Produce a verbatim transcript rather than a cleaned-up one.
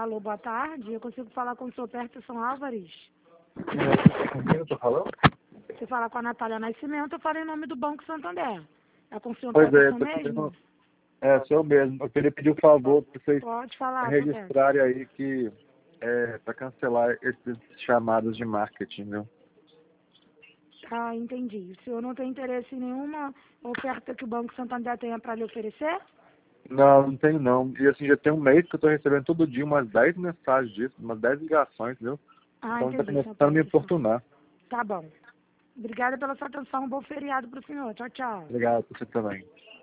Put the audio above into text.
Alô, boa tarde. Eu consigo falar com o senhor Peterson Álvares? É, com quem eu tô falando? Você fala com a Natália Nascimento, eu falo em nome do Banco Santander. É com o senhor Pois é, Peterson tô mesmo? querendo... É, sou eu mesmo. Eu queria pedir um favor para vocês Pode falar, seu Peterson. registrarem aí que é para cancelar esses chamados de marketing, viu? Ah, entendi. O senhor não tem interesse em nenhuma oferta que o Banco Santander tenha para lhe oferecer? Não, não tenho não. E assim, já tem um mês que eu tô recebendo todo dia umas dez mensagens disso, umas dez ligações, viu? Ah, Então tá entendi, seu começando a me Peterson. importunar. Tá bom. Obrigada pela sua atenção. Um bom feriado para o senhor. Tchau, tchau. Obrigado, você também.